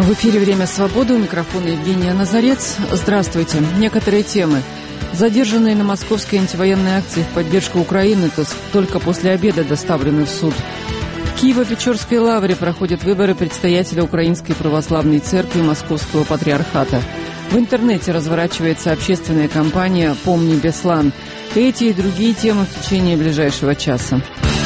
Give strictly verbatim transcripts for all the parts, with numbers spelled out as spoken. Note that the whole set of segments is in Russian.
В эфире «Время свободы», у микрофона Евгения Назарец. Здравствуйте. Некоторые темы. Задержанные на московской антивоенной акции в поддержку Украины только после обеда доставлены в суд. В Киево-Печорской лавре проходят выборы предстоятеля Украинской православной церкви Московского патриархата. В интернете разворачивается общественная кампания «Помни Беслан». Эти и другие темы в течение ближайшего часа.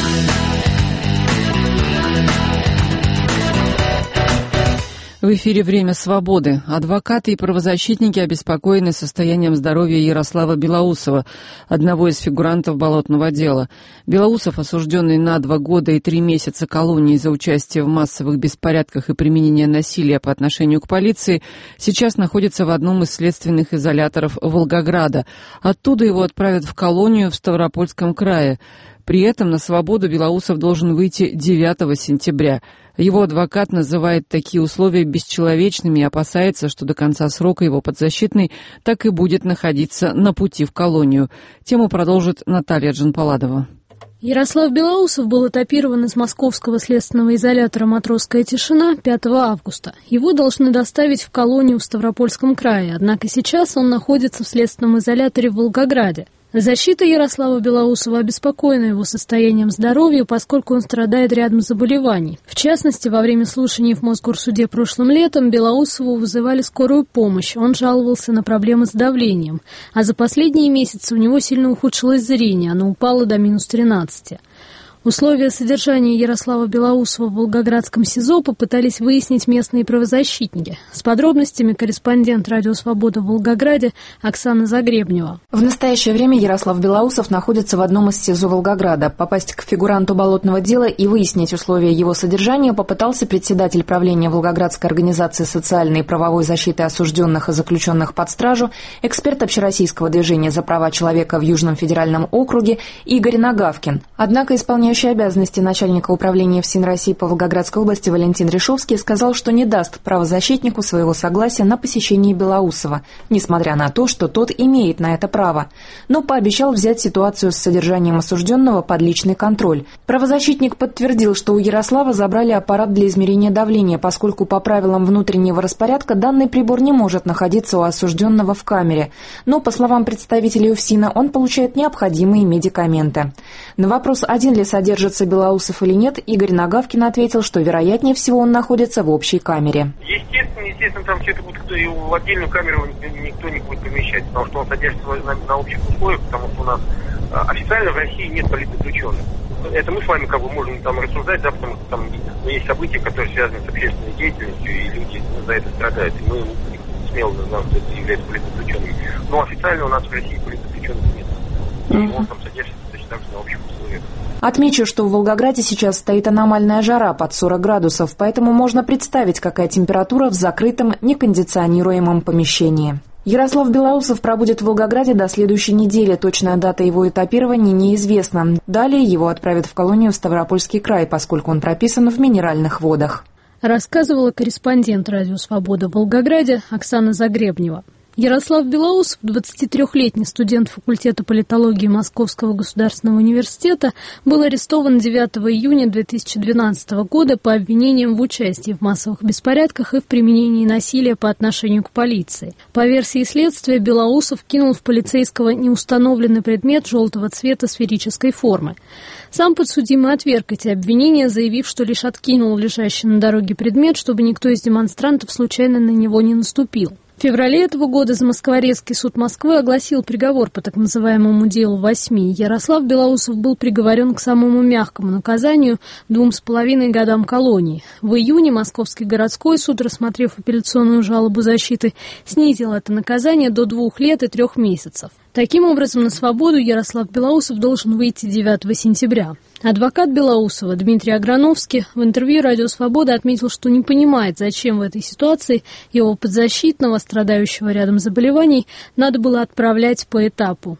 В эфире «Время свободы». Адвокаты и правозащитники обеспокоены состоянием здоровья Ярослава Белоусова, одного из фигурантов болотного дела. Белоусов, осужденный на два года и три месяца колонии за участие в массовых беспорядках и применение насилия по отношению к полиции, сейчас находится в одном из следственных изоляторов Волгограда. Оттуда его отправят в колонию в Ставропольском крае. При этом на свободу Белоусов должен выйти девятого сентября. Его адвокат называет такие условия бесчеловечными и опасается, что до конца срока его подзащитный так и будет находиться на пути в колонию. Тему продолжит Наталья Джанпаладова. Ярослав Белоусов был этапирован из московского следственного изолятора «Матросская тишина» пятого августа. Его должны доставить в колонию в Ставропольском крае, однако сейчас он находится в следственном изоляторе в Волгограде. Защита Ярослава Белоусова обеспокоена его состоянием здоровья, поскольку он страдает рядом заболеваний. В частности, во время слушаний в Мосгорсуде прошлым летом Белоусову вызывали скорую помощь. Он жаловался на проблемы с давлением. А за последние месяцы у него сильно ухудшилось зрение, оно упало до минус тринадцати. Условия содержания Ярослава Белоусова в Волгоградском СИЗО попытались выяснить местные правозащитники. С подробностями корреспондент «Радио Свобода» в Волгограде Оксана Загребнева. В настоящее время Ярослав Белоусов находится в одном из СИЗО Волгограда. Попасть к фигуранту болотного дела и выяснить условия его содержания попытался председатель правления Волгоградской организации социальной и правовой защиты осужденных и заключенных под стражу, эксперт общероссийского движения за права человека в Южном федеральном округе Игорь Нагавкин. Однако исполняющий обязанности начальника управления ФСИН России по Волгоградской области Валентин Решовский сказал, что не даст правозащитнику своего согласия на посещение Белоусова, несмотря на то, что тот имеет на это право. Но пообещал взять ситуацию с содержанием осужденного под личный контроль. Правозащитник подтвердил, что у Ярослава забрали аппарат для измерения давления, поскольку по правилам внутреннего распорядка данный прибор не может находиться у осужденного в камере. Но, по словам представителей ФСИНа, он получает необходимые медикаменты. На вопрос, один ли содержится Белоусов или нет, Игорь Нагавкин ответил, что вероятнее всего он находится в общей камере. Естественно, естественно, там все это будет, в отдельную камеру никто не будет помещать, потому что он содержится на, на общих условиях, потому что у нас официально в России нет политзаключенных. Это мы с вами как бы можем там рассуждать, да, потому что там есть события, которые связаны с общественной деятельностью, и люди за это страдают, и мы смело называем, что это является политзаключенными. Но официально у нас в России политзаключенных нет. И mm-hmm. он там содержится точно так же на общих условиях. Отмечу, что в Волгограде сейчас стоит аномальная жара под сорок градусов, поэтому можно представить, какая температура в закрытом, некондиционируемом помещении. Ярослав Белоусов пробудет в Волгограде до следующей недели. Точная дата его этапирования неизвестна. Далее его отправят в колонию в Ставропольский край, поскольку он прописан в минеральных водах. Рассказывала корреспондент «Радио Свобода» в Волгограде Оксана Загребнева. Ярослав Белоусов, двадцатитрёхлетний студент факультета политологии Московского государственного университета, был арестован девятого июня две тысячи двенадцатого года по обвинениям в участии в массовых беспорядках и в применении насилия по отношению к полиции. По версии следствия, Белоусов кинул в полицейского неустановленный предмет желтого цвета сферической формы. Сам подсудимый отверг эти обвинения, заявив, что лишь откинул лежащий на дороге предмет, чтобы никто из демонстрантов случайно на него не наступил. В феврале этого года Замоскворецкий суд Москвы огласил приговор по так называемому делу восьми. Ярослав Белоусов был приговорен к самому мягкому наказанию – двум с половиной годам колонии. В июне Московский городской суд, рассмотрев апелляционную жалобу защиты, снизил это наказание до двух лет и трех месяцев. Таким образом, на свободу Ярослав Белоусов должен выйти девятого сентября. Адвокат Белоусова Дмитрий Аграновский в интервью «Радио Свобода» отметил, что не понимает, зачем в этой ситуации его подзащитного, страдающего рядом заболеваний, надо было отправлять по этапу.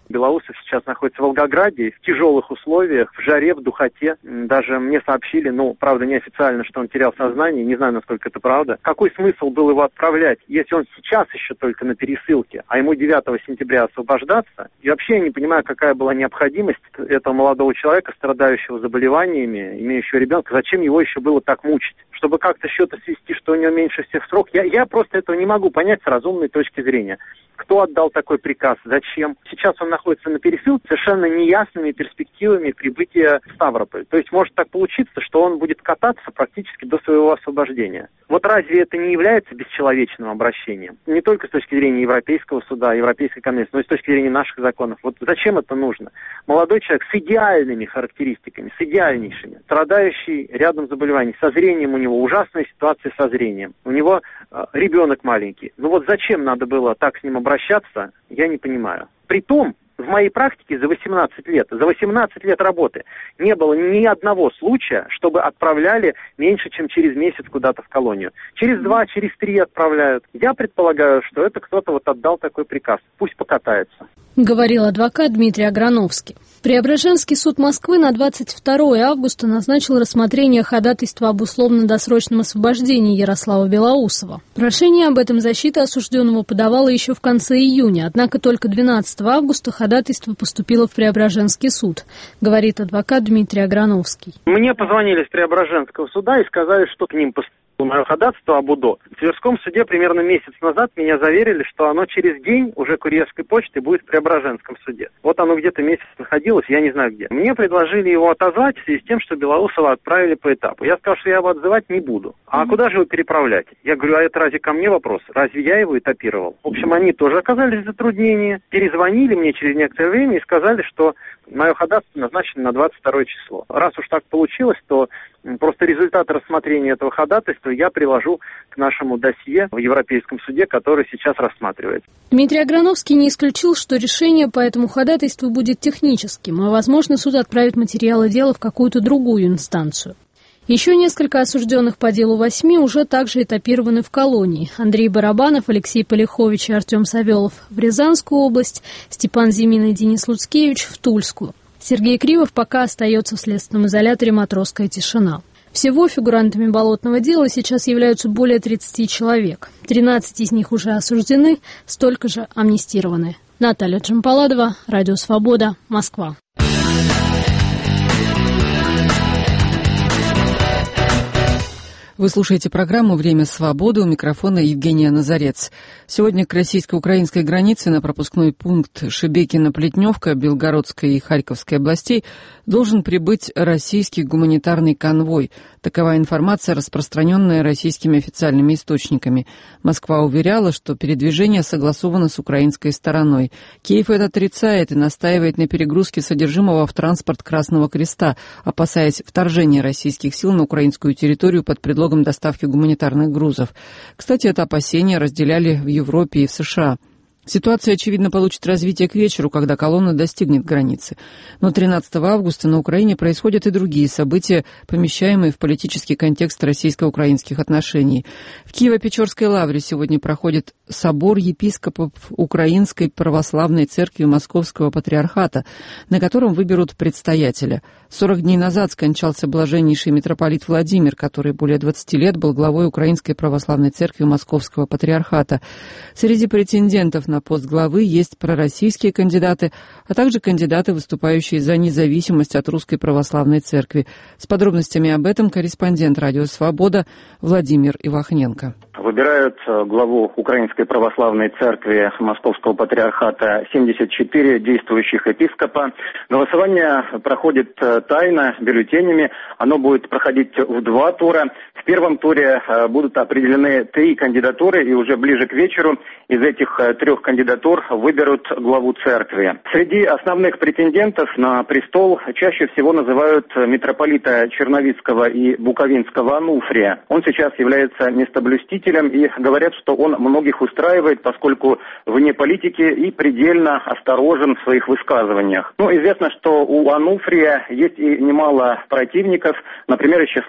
Белоусов сейчас находится в Волгограде, в тяжелых условиях, в жаре, в духоте. Даже мне сообщили, ну, правда, неофициально, что он терял сознание, не знаю, насколько это правда. Какой смысл был его отправлять, если он сейчас еще только на пересылке, а ему девятого сентября освобождаться? И вообще я не понимаю, какая была необходимость этого молодого человека, страдающего заболеваниями, имеющего ребенка, зачем его еще было так мучить? Чтобы как-то счеты свести, что у него меньше всех срок. Я, я просто этого не могу понять с разумной точки зрения. Кто отдал такой приказ? Зачем? Сейчас он находится на пересылке с совершенно неясными перспективами прибытия в Ставрополь. То есть может так получиться, что он будет кататься практически до своего освобождения. Вот разве это не является бесчеловечным обращением? Не только с точки зрения Европейского суда, Европейской конвенции, но и с точки зрения наших законов. Вот зачем это нужно? Молодой человек с идеальными характеристиками, с идеальнейшими, страдающий рядом заболеваний, со зрением у него ужасная ситуация со зрением. У него э, ребенок маленький. Ну вот зачем надо было так с ним обращаться, я не понимаю. Притом, в моей практике за восемнадцать лет, за восемнадцать лет работы не было ни одного случая, чтобы отправляли меньше, чем через месяц куда-то в колонию. Через два, через три отправляют. Я предполагаю, что это кто-то вот отдал такой приказ. Пусть покатается. Говорил адвокат Дмитрий Аграновский. Преображенский суд Москвы на двадцать второе августа назначил рассмотрение ходатайства об условно-досрочном освобождении Ярослава Белоусова. Прошение об этом защита осужденного подавала еще в конце июня, однако только двенадцатого августа ходатайство поступило в Преображенский суд, говорит адвокат Дмитрий Аграновский. Мне позвонили с Преображенского суда и сказали, что к ним поступило мое ходатайство об УДО. В Тверском суде примерно месяц назад меня заверили, что оно через день уже курьерской почтой будет в Преображенском суде. Вот оно где-то месяц находилось, я не знаю где. Мне предложили его отозвать в связи с тем, что Белоусова отправили по этапу. Я сказал, что я его отзывать не буду. А куда же его переправлять? Я говорю, а это разве ко мне вопрос? Разве я его этапировал? В общем, они тоже оказались в затруднении, перезвонили мне через некоторое время и сказали, что мое ходатайство назначено на двадцать второе число. Раз уж так получилось, то просто результаты рассмотрения этого ходатайства я приложу к нашему досье в Европейском суде, который сейчас рассматривается. Дмитрий Аграновский не исключил, что решение по этому ходатайству будет техническим, а, возможно, суд отправит материалы дела в какую-то другую инстанцию. Еще несколько осужденных по делу восьми уже также этапированы в колонии. Андрей Барабанов, Алексей Полихович и Артем Савелов в Рязанскую область, Степан Зимин и Денис Луцкевич в Тульскую. Сергей Кривов пока остается в следственном изоляторе «Матросская тишина». Всего фигурантами болотного дела сейчас являются более тридцати человек. тринадцать из них уже осуждены, столько же амнистированы. Наталья Джампаладова, Радио Свобода, Москва. Вы слушаете программу «Время свободы», у микрофона Евгения Назарец. Сегодня к российско-украинской границе на пропускной пункт Шебекино-Плетневка Белгородской и Харьковской областей должен прибыть российский гуманитарный конвой. Такова информация, распространенная российскими официальными источниками. Москва уверяла, что передвижение согласовано с украинской стороной. Киев это отрицает и настаивает на перегрузке содержимого в транспорт Красного Креста, опасаясь вторжения российских сил на украинскую территорию под предлогом доставки гуманитарных грузов. Кстати, это опасения разделяли в Европе и в США. Ситуация, очевидно, получит развитие к вечеру, когда колонна достигнет границы. Но тринадцатого августа на Украине происходят и другие события, помещаемые в политический контекст российско-украинских отношений. В Киево-Печорской лавре сегодня проходит собор епископов Украинской православной церкви Московского патриархата, на котором выберут предстоятеля. Сорок дней назад скончался блаженнейший митрополит Владимир, который более двадцати лет был главой Украинской православной церкви Московского патриархата. Среди претендентов на пост главы есть пророссийские кандидаты, а также кандидаты, выступающие за независимость от Русской Православной Церкви. С подробностями об этом корреспондент «Радио Свобода» Владимир Ивахненко. Выбирают главу Украинской Православной Церкви Московского Патриархата семьдесят четыре действующих епископа. Голосование проходит тайно, бюллетенями. Оно будет проходить в два тура. В первом туре будут определены три кандидатуры, и уже ближе к вечеру из этих трех кандидатур выберут главу церкви. Среди основных претендентов на престол чаще всего называют митрополита Черновицкого и Буковинского Ануфрия. Он сейчас является местоблюстителем, и говорят, что он многих устраивает, поскольку вне политики и предельно осторожен в своих высказываниях. Ну, известно, что у Ануфрия есть и немало противников, например, из числа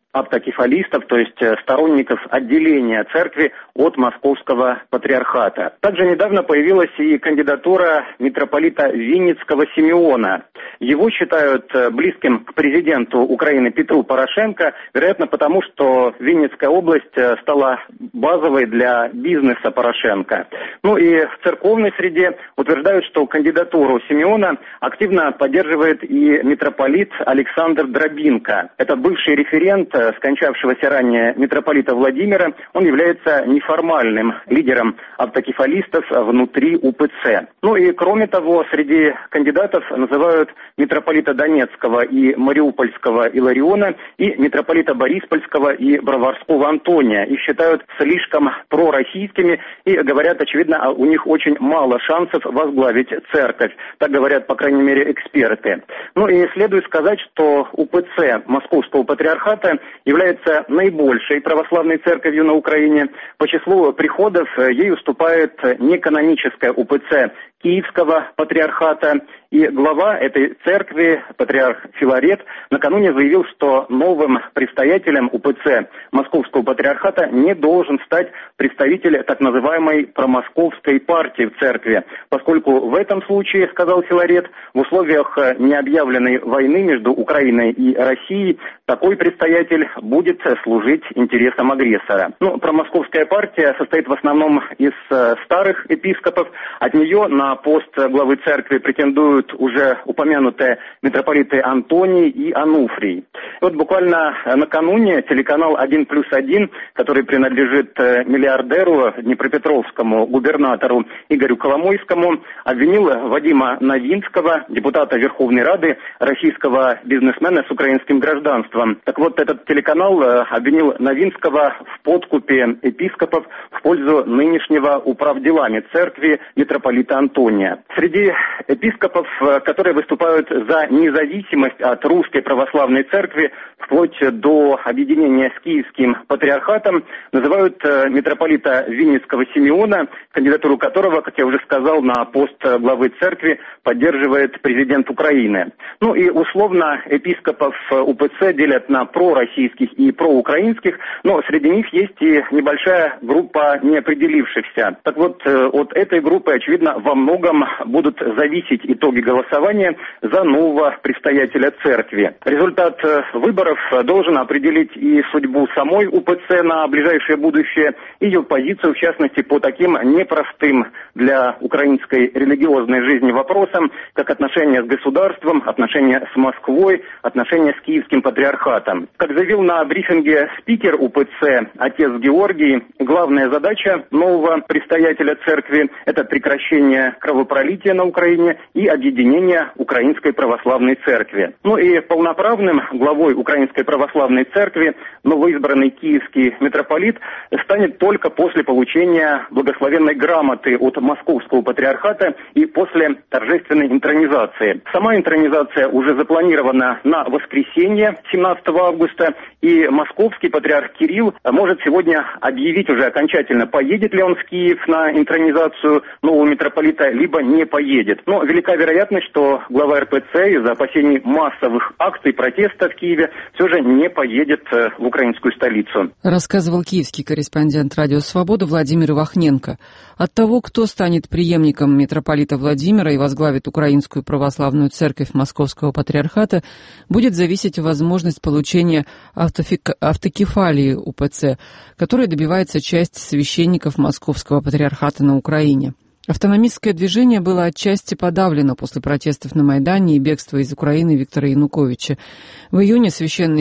автокефалистов, то есть сторонников отделения церкви от Московского патриархата. Также недавно появилась и кандидатура митрополита Винницкого Симеона. Его считают близким к президенту Украины Петру Порошенко, вероятно потому, что Винницкая область стала базовой для бизнеса Порошенко. Ну и в церковной среде утверждают, что кандидатуру Симеона активно поддерживает и митрополит Александр Дробинко. Это бывший референт скончавшегося ранее митрополита Владимира. Он является неформальным лидером автокефалистов внутри УПЦ. Ну и кроме того, среди кандидатов называют митрополита Донецкого и Мариупольского Илариона и митрополита Бориспольского и Броварского Антония. Их считают слишком пророссийскими и говорят, очевидно, у них очень мало шансов возглавить церковь. Так говорят, по крайней мере, эксперты. Ну и следует сказать, что УПЦ Московского патриархата является наибольшей православной церковью на Украине. По числу приходов ей уступает неканоническая УПЦ Киевского патриархата. И глава этой церкви, патриарх Филарет, накануне заявил, что новым предстоятелем УПЦ Московского патриархата не должен стать представитель так называемой промосковской партии в церкви, поскольку в этом случае, сказал Филарет, в условиях необъявленной войны между Украиной и Россией такой предстоятель будет служить интересам агрессора. Ну, промосковская партия состоит в основном из старых епископов. От нее на пост главы церкви претендуют уже упомянутые митрополиты Антоний и Ануфрий. Вот буквально накануне телеканал один плюс один, который принадлежит миллиардеру днепропетровскому губернатору Игорю Коломойскому, обвинил Вадима Новинского, депутата Верховной Рады, российского бизнесмена с украинским гражданством. Так вот, этот телеканал обвинил Новинского в подкупе епископов в пользу нынешнего управделами церкви митрополита Антония. Среди епископов, которые выступают за независимость от русской православной церкви, вплоть до объединения с Киевским патриархатом, называют митрополита Винницкого Симеона, кандидатуру которого, как я уже сказал, на пост главы церкви поддерживает президент Украины. Ну и условно епископов УПЦ делят на пророссийских и проукраинских, но среди них есть и небольшая группа неопределившихся. Так вот, от этой группы, очевидно, во многом будут зависеть итоги голосования за нового предстоятеля церкви. Результат выборов должен определить и судьбу самой УПЦ на ближайшее будущее, и ее позицию, в частности, по таким непростым для украинской религиозной жизни вопросам, как отношения с государством, отношения с Москвой, отношения с Киевским патриархатом. Как заявил на брифинге спикер УПЦ отец Георгий, главная задача нового предстоятеля церкви – это прекращение кровопролития на Украине и объединение Украинской православной церкви. Ну и полноправным главой Украинской православной церкви новоизбранный киевский митрополит станет только после получения благословенной грамоты от Московского патриархата и после торжественной интронизации. Сама интронизация уже запланирована на воскресенье, семнадцатого августа, и московский патриарх Кирилл может сегодня объявить уже окончательно, поедет ли он в Киев на интронизацию нового митрополита, либо не поедет. Но велика вероятность, что глава эр пэ цэ из-за опасений массовых акций протеста в Киеве все же не поедет в украинскую столицу. Рассказывал киевский корреспондент «Радио Свобода» Владимир Ивахненко. От того, кто станет преемником митрополита Владимира и возглавит Украинскую православную церковь Московского патриархата, будет зависеть возможность получения автофик... автокефалии УПЦ, которой добивается часть священников Московского патриархата на Украине. Автономистское движение было отчасти подавлено после протестов на Майдане и бегства из Украины Виктора Януковича. В июне Священный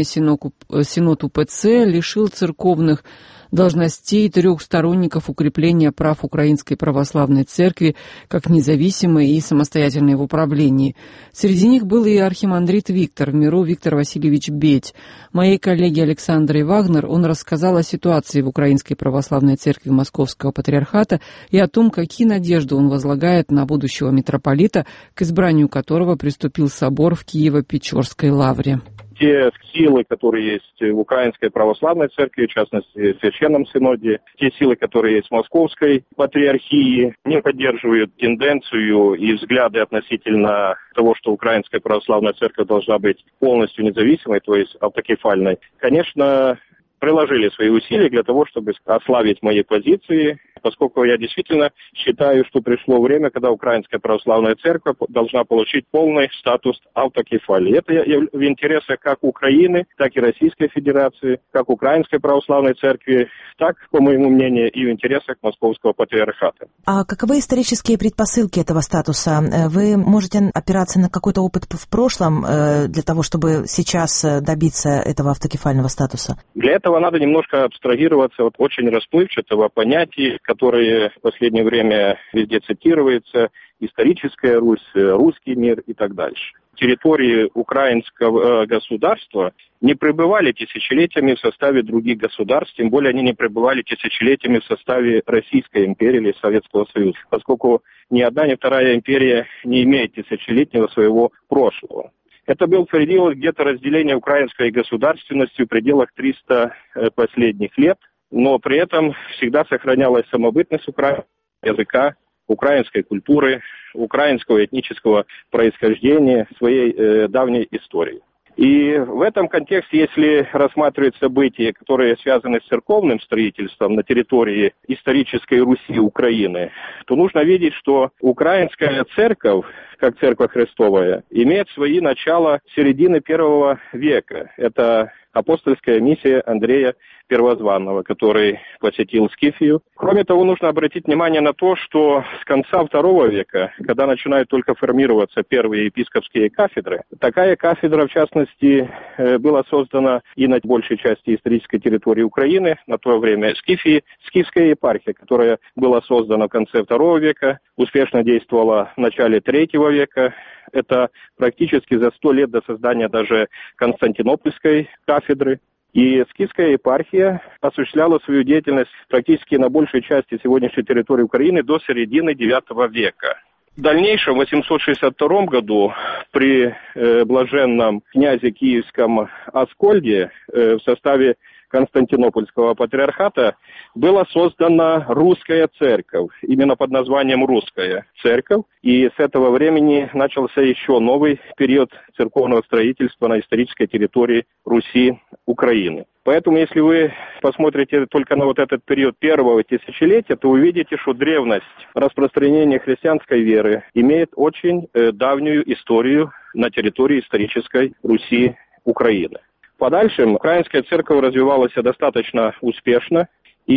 Синод УПЦ лишил церковных должностей трех сторонников укрепления прав Украинской Православной Церкви как независимой и самостоятельной в управлении. Среди них был и архимандрит Виктор, в миру Виктор Васильевич Бедь. Моей коллеге Александре Вагнер он рассказал о ситуации в Украинской Православной Церкви Московского Патриархата и о том, какие надежды он возлагает на будущего митрополита, к избранию которого приступил собор в Киево-Печорской лавре. те силы, которые есть в Украинской Православной Церкви, в частности, в Священном Синоде, те силы, которые есть в Московской Патриархии, не поддерживают тенденцию и взгляды относительно того, что Украинская Православная Церковь должна быть полностью независимой, то есть автокефальной. Конечно, приложили свои усилия для того, чтобы ослабить мои позиции, поскольку я действительно считаю, что пришло время, когда Украинская Православная Церковь должна получить полный статус автокефалии. Это в интересах как Украины, так и Российской Федерации, как Украинской Православной Церкви, так, по моему мнению, и в интересах Московского Патриархата. А каковы исторические предпосылки этого статуса? Вы можете опираться на какой-то опыт в прошлом для того, чтобы сейчас добиться этого автокефального статуса? Для этого надо немножко абстрагироваться от очень расплывчатого понятия, которое в последнее время везде цитируется: историческая Русь, русский мир и так дальше. Территории украинского государства не пребывали тысячелетиями в составе других государств, тем более они не пребывали тысячелетиями в составе Российской империи или Советского Союза, поскольку ни одна, ни вторая империя не имеет тысячелетнего своего прошлого. Это был период где-то разделения украинской государственности в пределах триста последних лет, но при этом всегда сохранялась самобытность украинского языка, украинской культуры, украинского этнического происхождения, своей э, давней истории. И в этом контексте, если рассматривать события, которые связаны с церковным строительством на территории исторической Руси Украины, то нужно видеть, что украинская церковь, как церковь Христовая, имеет свои начала середины первого века. Это апостольская миссия Андрея Первозванного, который посетил Скифию. Кроме того, нужно обратить внимание на то, что с конца второго века, когда начинают только формироваться первые епископские кафедры, такая кафедра, в частности, была создана и на большей части исторической территории Украины, на то время Скифии, Скифская епархия, которая была создана в конце второго века, успешно действовала в начале третьего века. Это практически за сто лет до создания даже Константинопольской кафедры. И Скифская епархия осуществляла свою деятельность практически на большей части сегодняшней территории Украины до середины девятого века. В дальнейшем, в восемьсот шестьдесят втором году, при э, блаженном князе Киевском Аскольде э, в составе Константинопольского патриархата была создана русская церковь, именно под названием «Русская церковь». И с этого времени начался еще новый период церковного строительства на исторической территории Руси, Украины. Поэтому, если вы посмотрите только на вот этот период первого тысячелетия, то увидите, что древность распространения христианской веры имеет очень э, давнюю историю на территории исторической Руси, Украины. В подальшем украинская церковь развивалась достаточно успешно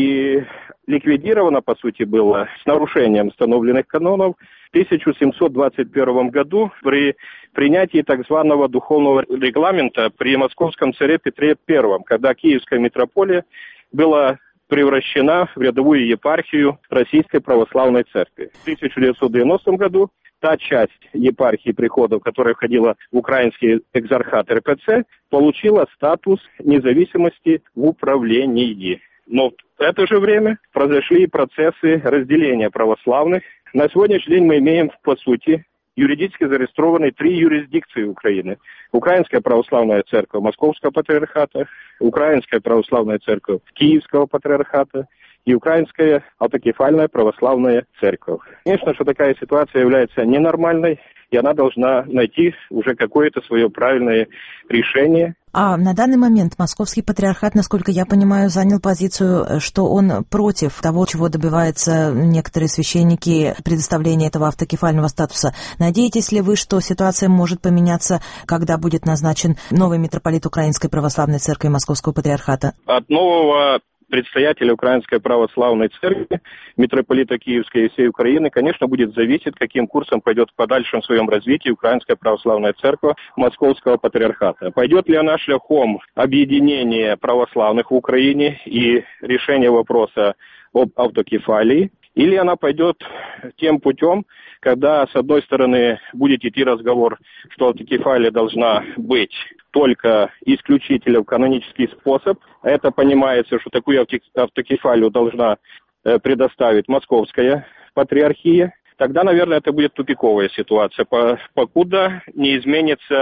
и ликвидирована, по сути, была с нарушением установленных канонов в тысяча семьсот двадцать первом году при принятии так званого духовного регламента при московском царе Петре Первом, когда Киевская митрополия была превращена в рядовую епархию Российской Православной Церкви. В тысяча девятьсот девяностом году та часть епархии приходов, которая входила в украинский экзархат эр пэ цэ, получила статус независимости в управлении. Но в это же время произошли процессы разделения православных. На сегодняшний день мы имеем, по сути, юридически зарегистрированы три юрисдикции Украины. Украинская Православная Церковь Московского Патриархата, Украинская Православная Церковь Киевского Патриархата и Украинская Автокефальная Православная Церковь. Конечно, что такая ситуация является ненормальной, и она должна найти уже какое-то свое правильное решение. А на данный момент Московский Патриархат, насколько я понимаю, занял позицию, что он против того, чего добиваются некоторые священники, предоставления этого автокефального статуса. Надеетесь ли вы, что ситуация может поменяться, когда будет назначен новый митрополит Украинской Православной Церкви Московского Патриархата? От нового представителя Украинской Православной Церкви, митрополита Киевской и всей Украины, конечно, будет зависеть, каким курсом пойдет в подальшем своем развитии Украинская Православная Церковь Московского Патриархата. Пойдет ли она шляхом объединения православных в Украине и решения вопроса об автокефалии, или она пойдет тем путем, когда, с одной стороны, будет идти разговор, что автокефалия должна быть только исключительно в канонический способ. Это понимается, что такую автокефалию должна предоставить Московская Патриархия. Тогда, наверное, это будет тупиковая ситуация, покуда не изменится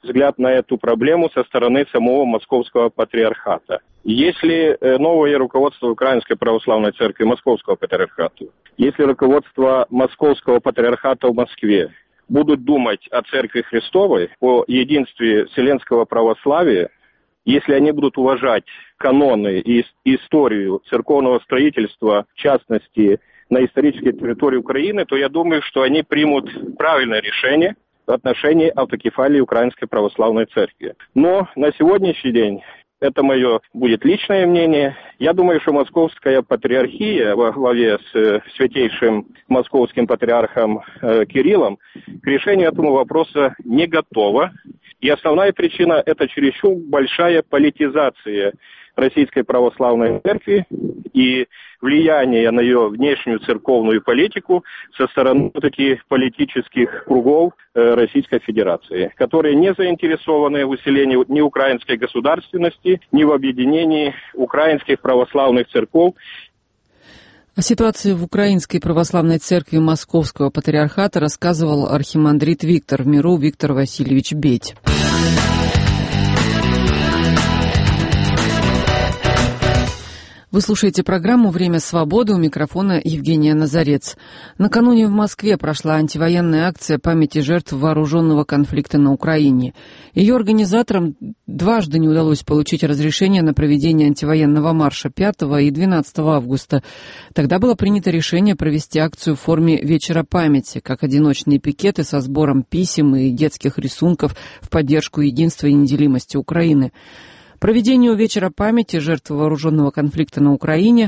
взгляд на эту проблему со стороны самого Московского патриархата. Если новое руководство Украинской Православной Церкви Московского Патриархата, если руководство Московского Патриархата в Москве будут думать о Церкви Христовой, о единстве вселенского православия, если они будут уважать каноны и историю церковного строительства, в частности, на исторической территории Украины, то я думаю, что они примут правильное решение в отношении автокефалии Украинской Православной Церкви. Но на сегодняшний день, это мое будет личное мнение, я думаю, что Московская Патриархия во главе с святейшим московским патриархом э, Кириллом к решению этого вопроса не готова. И основная причина – это чересчур большая политизация Российской Православной Церкви и влияние на ее внешнюю церковную политику со стороны таких политических кругов Российской Федерации, которые не заинтересованы в усилении ни украинской государственности, ни в объединении украинских православных церков. О ситуации в Украинской Православной Церкви Московского Патриархата рассказывал архимандрит Виктор, в миру Виктор Васильевич Бедь. Вы слушаете программу «Время свободы», у микрофона Евгения Назарец. Накануне в Москве прошла антивоенная акция памяти жертв вооруженного конфликта на Украине. Ее организаторам дважды не удалось получить разрешение на проведение антивоенного марша пятого и двенадцатого августа. Тогда было принято решение провести акцию в форме вечера памяти, как одиночные пикеты со сбором писем и детских рисунков в поддержку единства и неделимости Украины. Проведению вечера памяти жертв вооруженного конфликта на Украине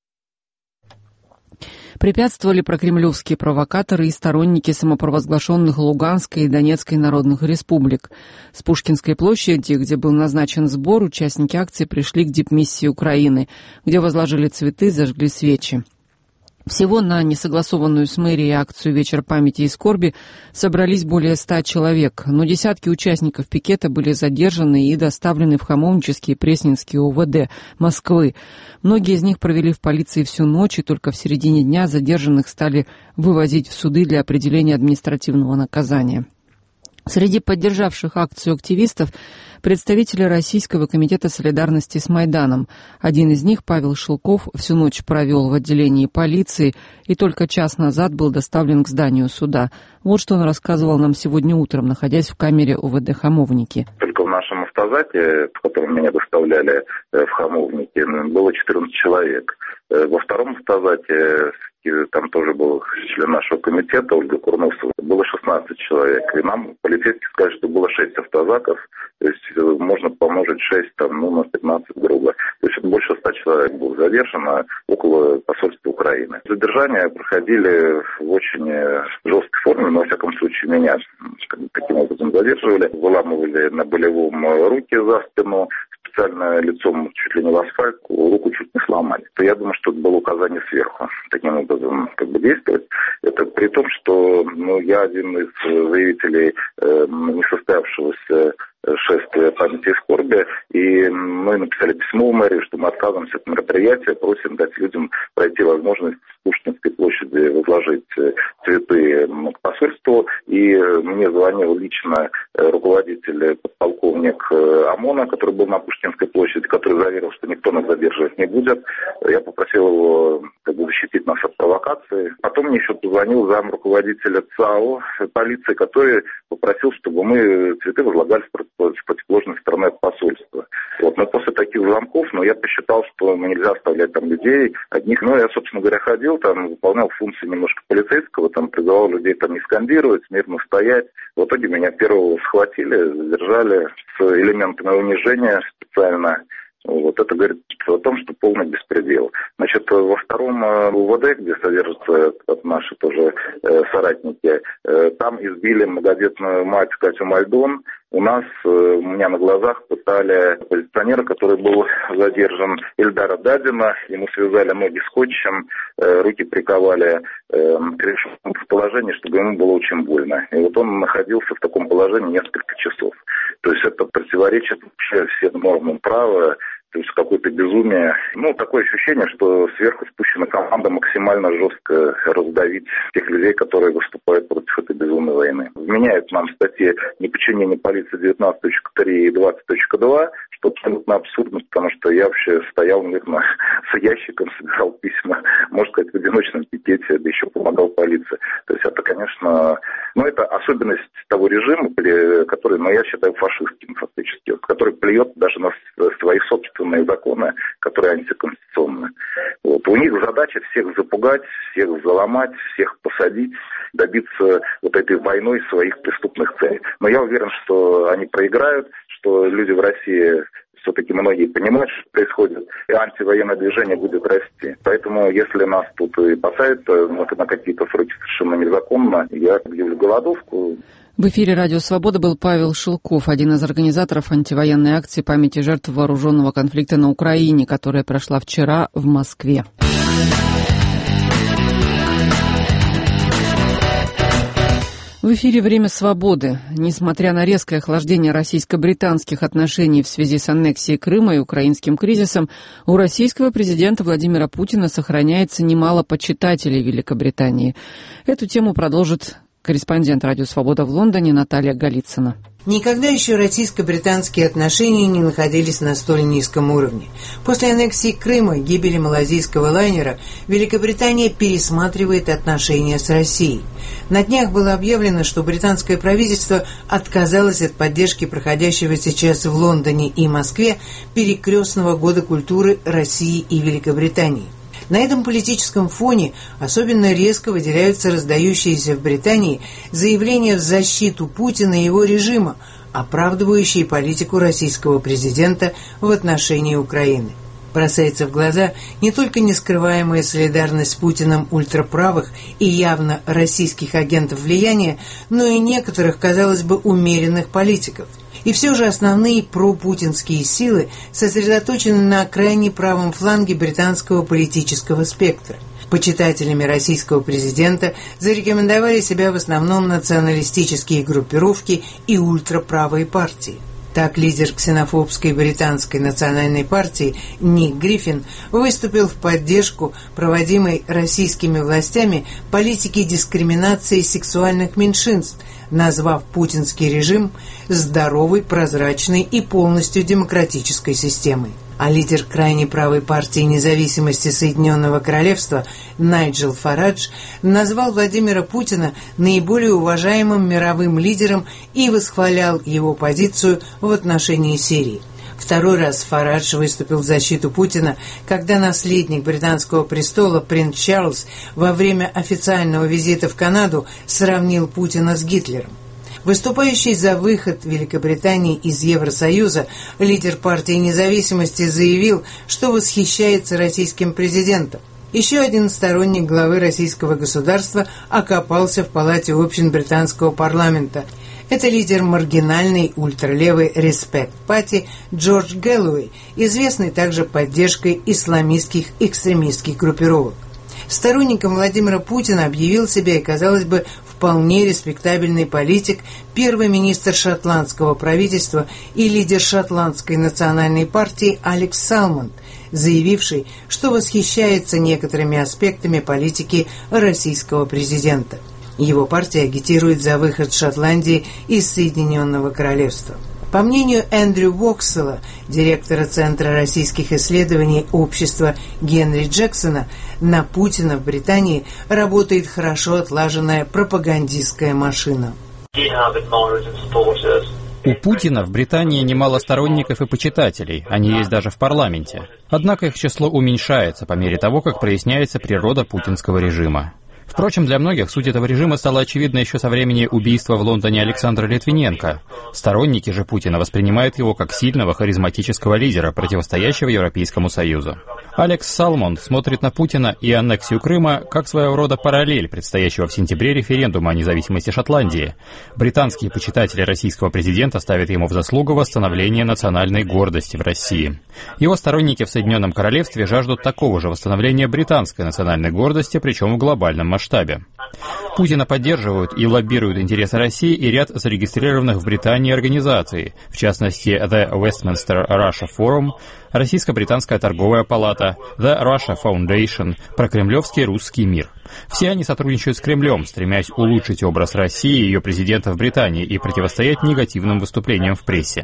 препятствовали прокремлевские провокаторы и сторонники самопровозглашенных Луганской и Донецкой народных республик. С Пушкинской площади, где был назначен сбор, участники акции пришли к дипмиссии Украины, где возложили цветы, зажгли свечи. Всего на несогласованную с мэрией акцию «Вечер памяти и скорби» собрались более ста человек, но десятки участников пикета были задержаны и доставлены в Хамовнический и Пресненский ОВД Москвы. Многие из них провели в полиции всю ночь, и только в середине дня задержанных стали вывозить в суды для определения административного наказания. Среди поддержавших акцию активистов представители Российского комитета солидарности с Майданом. Один из них, Павел Шелков, всю ночь провел в отделении полиции и только час назад был доставлен к зданию суда. Вот что он рассказывал нам сегодня утром, находясь в камере ОВД Хамовники. Только в нашем автозаке, в котором меня доставляли в Хамовнике, было четырнадцать человек. Во втором автозаке, там тоже был член нашего комитета, Ольга Курносова, было шестнадцать человек. И нам полицейские сказали, что было шесть автозаков, то есть можно помножить шесть там, ну, на пятнадцать грубо. То есть больше ста человек было задержано около посольства Украины. Задержания проходили в очень жесткой форме, но во всяком случае меня таким образом задерживали. Выламывали на болевом руки за спину, специально лицом чуть ли не в асфальт, руку чуть не сломали. То я думаю, что это было указание сверху, таким образом как бы действовать. Это при том, что ну, я один из заявителей э, несостоявшегося шествия памяти и скорби, и мы написали письмо в мэрию, что мы отказываемся от мероприятия, просим дать людям пройти возможность с Пушкинской площади возложить цветы к посольству, и мне звонил лично руководитель, подполковник ОМОНа, который был на Пушкинской площади, который заверил, что никто нас задерживать не будет. Я попросил его как бы защитить нас от провокации. Потом мне еще позвонил зам руководителя ЦАО полиции, который попросил, чтобы мы цветы возлагали с противоположной стороны от посольства. Вот. Но после таких звонков, ну, я посчитал, что ну, нельзя оставлять там людей одних. Ну, я, собственно говоря, ходил там, выполнял функции немножко полицейского, там призывал людей там не скандировать, мирно стоять. В итоге меня первого схватили, задержали с элементами унижения специально. Вот это говорит о том, что полный беспредел. Значит, во втором УВД, где содержатся наши тоже э, соратники, э, там избили многодетную мать Катю Мальдон. У нас, э, у меня на глазах пытали оппозиционера, который был задержан, Ильдара Дадина. Ему связали ноги скотчем, э, руки приковали э, к решетному положению, чтобы ему было очень больно. И вот он находился в таком положении несколько часов. То есть это противоречит вообще всем нормам права, То есть какое-то безумие. Ну, такое ощущение, что сверху спущена команда максимально жестко раздавить тех людей, которые выступают против этой безумной войны. Вменяют нам статьи неподчинения полиции девятнадцать точка три и двадцать точка два, что абсолютно абсурдно, потому что я вообще стоял, наверное, с ящиком, собирал письма, можно сказать, в одиночном пикете, да еще помогал полиции. То есть это, конечно, ну, это особенность того режима, который, ну, я считаю, фашистским фактически, который плюет даже на свои собственные законы, которые антиконституционные. Вот. У них задача всех запугать, всех заломать, всех посадить, добиться вот этой войной своих преступных целей. Но я уверен, что они проиграют, что люди в России все-таки многие понимают, что происходит, и антивоенное движение будет расти. Поэтому, если нас тут и посадят на какие-то сроки совершенно незаконно, я объявлю голодовку. В эфире «Радио Свобода» был Павел Шелков, один из организаторов антивоенной акции памяти жертв вооруженного конфликта на Украине, которая прошла вчера в Москве. В эфире «Время свободы». Несмотря на резкое охлаждение российско-британских отношений в связи с аннексией Крыма и украинским кризисом, у российского президента Владимира Путина сохраняется немало почитателей Великобритании. Эту тему продолжит корреспондент «Радио Свобода» в Лондоне Наталья Голицына. Никогда еще российско-британские отношения не находились на столь низком уровне. После аннексии Крыма и гибели малазийского лайнера Великобритания пересматривает отношения с Россией. На днях было объявлено, что британское правительство отказалось от поддержки проходящего сейчас в Лондоне и Москве перекрестного года культуры России и Великобритании. На этом политическом фоне особенно резко выделяются раздающиеся в Британии заявления в защиту Путина и его режима, оправдывающие политику российского президента в отношении Украины. Бросается в глаза не только нескрываемая солидарность с Путиным ультраправых и явно российских агентов влияния, но и некоторых, казалось бы, умеренных политиков. И все же основные пропутинские силы сосредоточены на крайне правом фланге британского политического спектра. Почитателями российского президента зарекомендовали себя в основном националистические группировки и ультраправые партии. Так, лидер ксенофобской британской национальной партии Ник Гриффин выступил в поддержку проводимой российскими властями политики дискриминации сексуальных меньшинств, назвав путинский режим здоровой, прозрачной и полностью демократической системой. А лидер крайне правой партии независимости Соединенного Королевства Найджел Фарадж назвал Владимира Путина наиболее уважаемым мировым лидером и восхвалял его позицию в отношении Сирии. Второй раз Фарадж выступил в защиту Путина, когда наследник британского престола принц Чарльз во время официального визита в Канаду сравнил Путина с Гитлером. Выступающий за выход Великобритании из Евросоюза, лидер партии независимости заявил, что восхищается российским президентом. Еще один сторонник главы российского государства окопался в палате общин британского парламента. Это лидер маргинальной ультралевой Respect Party Джордж Гэллоуэй, известный также поддержкой исламистских экстремистских группировок. Сторонником Владимира Путина объявил себя и, казалось бы, вполне респектабельный политик, первый министр шотландского правительства и лидер шотландской национальной партии Алекс Салмонд, заявивший, что восхищается некоторыми аспектами политики российского президента. Его партия агитирует за выход Шотландии из Соединенного Королевства. По мнению Эндрю Воксела, директора Центра российских исследований общества Генри Джексона, на Путина в Британии работает хорошо отлаженная пропагандистская машина. У Путина в Британии немало сторонников и почитателей, они есть даже в парламенте. Однако их число уменьшается по мере того, как проясняется природа путинского режима. Впрочем, для многих суть этого режима стала очевидна еще со времени убийства в Лондоне Александра Литвиненко. Сторонники же Путина воспринимают его как сильного харизматического лидера, противостоящего Европейскому Союзу. Алекс Салмонд смотрит на Путина и аннексию Крыма как своего рода параллель предстоящего в сентябре референдума о независимости Шотландии. Британские почитатели российского президента ставят ему в заслугу восстановления национальной гордости в России. Его сторонники в Соединенном Королевстве жаждут такого же восстановления британской национальной гордости, причем в глобальном масштабе. Путина поддерживают и лоббируют интересы России и ряд зарегистрированных в Британии организаций, в частности The Westminster Russia Forum, Российско-британская торговая палата, The Russia Foundation, прокремлевский русский мир. Все они сотрудничают с Кремлем, стремясь улучшить образ России и ее президента в Британии и противостоять негативным выступлениям в прессе.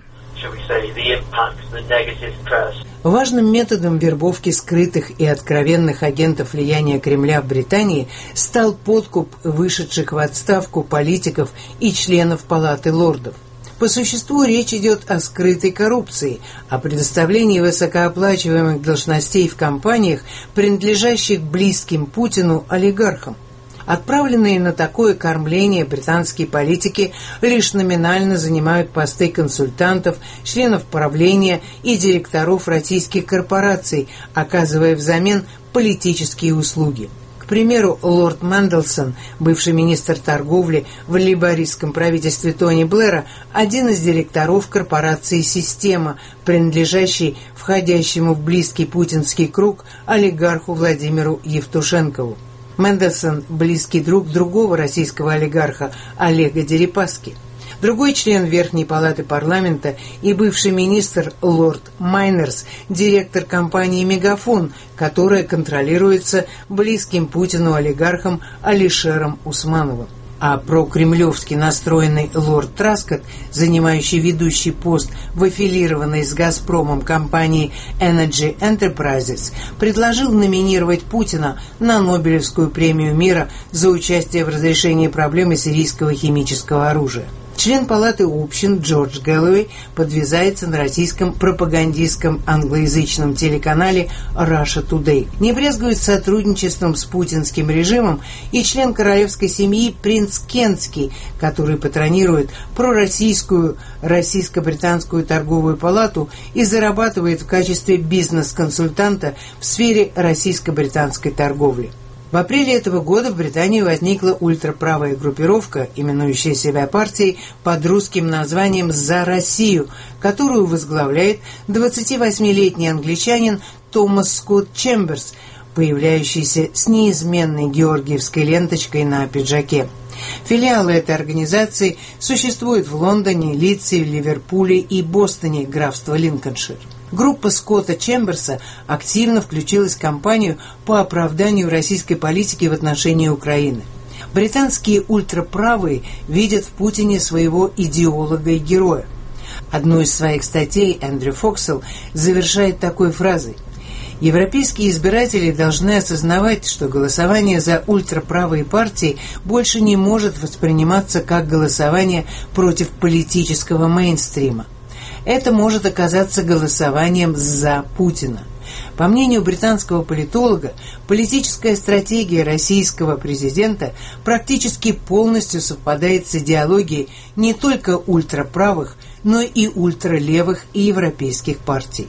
Важным методом вербовки скрытых и откровенных агентов влияния Кремля в Британии стал подкуп вышедших в отставку политиков и членов Палаты лордов. По существу речь идет о скрытой коррупции, о предоставлении высокооплачиваемых должностей в компаниях, принадлежащих близким Путину олигархам. Отправленные на такое кормление британские политики лишь номинально занимают посты консультантов, членов правления и директоров российских корпораций, оказывая взамен политические услуги. К примеру, лорд Менделсон, бывший министр торговли в лейбористском правительстве Тони Блэра, один из директоров корпорации «Система», принадлежащей входящему в близкий путинский круг олигарху Владимиру Евтушенкову. Менделсон – близкий друг другого российского олигарха Олега Дерипаски. Другой член Верхней палаты парламента и бывший министр лорд Майнерс, директор компании «Мегафон», которая контролируется близким Путину олигархом Алишером Усмановым. А прокремлевски настроенный лорд Траскот, занимающий ведущий пост в аффилированной с «Газпромом» компании Energy Enterprises, предложил номинировать Путина на Нобелевскую премию мира за участие в разрешении проблемы сирийского химического оружия. Член Палаты общин Джордж Гэллоуэй подвязается на российском пропагандистском англоязычном телеканале Russia Today. Не брезгует сотрудничеством с путинским режимом и член королевской семьи принц Кентский, который патронирует пророссийскую российско-британскую торговую палату и зарабатывает в качестве бизнес-консультанта в сфере российско-британской торговли. В апреле этого года в Британии возникла ультраправая группировка, именующая себя партией под русским названием «За Россию», которую возглавляет двадцативосьмилетний англичанин Томас Скотт Чемберс, появляющийся с неизменной георгиевской ленточкой на пиджаке. Филиалы этой организации существуют в Лондоне, Лидсе, Ливерпуле и Бостоне, графство Линкольншир. Группа Скотта Чемберса активно включилась в кампанию по оправданию российской политики в отношении Украины. Британские ультраправые видят в Путине своего идеолога и героя. Одну из своих статей Эндрю Фокселл завершает такой фразой: «Европейские избиратели должны осознавать, что голосование за ультраправые партии больше не может восприниматься как голосование против политического мейнстрима. Это может оказаться голосованием за Путина». По мнению британского политолога, политическая стратегия российского президента практически полностью совпадает с идеологией не только ультраправых, но и ультралевых и европейских партий.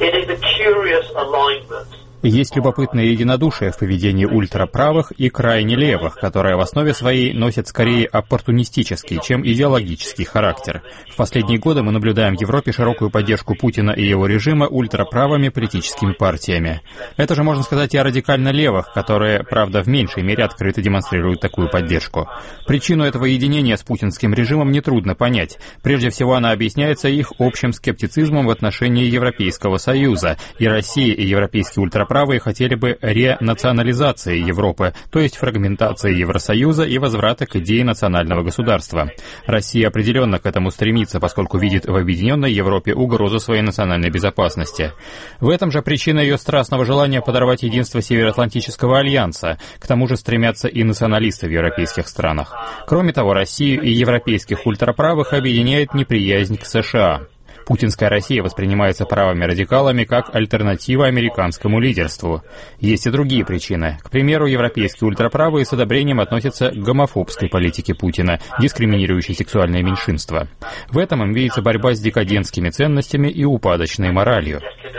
Есть любопытное единодушие в поведении ультраправых и крайне левых, которое в основе своей носит скорее оппортунистический, чем идеологический характер. В последние годы мы наблюдаем в Европе широкую поддержку Путина и его режима ультраправыми политическими партиями. Это же можно сказать и о радикально левых, которые, правда, в меньшей мере открыто демонстрируют такую поддержку. Причину этого единения с путинским режимом нетрудно понять. Прежде всего, она объясняется их общим скептицизмом в отношении Европейского Союза, и Россия и европейские ультраправые правые хотели бы ренационализации Европы, то есть фрагментации Евросоюза и возврата к идее национального государства. Россия определенно к этому стремится, поскольку видит в объединенной Европе угрозу своей национальной безопасности. В этом же причина ее страстного желания подорвать единство Североатлантического альянса. К тому же стремятся и националисты в европейских странах. Кроме того, Россию и европейских ультраправых объединяет неприязнь к США. Путинская Россия воспринимается правыми радикалами как альтернатива американскому лидерству. Есть и другие причины. К примеру, европейские ультраправые с одобрением относятся к гомофобской политике Путина, дискриминирующей сексуальные меньшинства. В этом им видится борьба с декадентскими ценностями и упадочной моралью.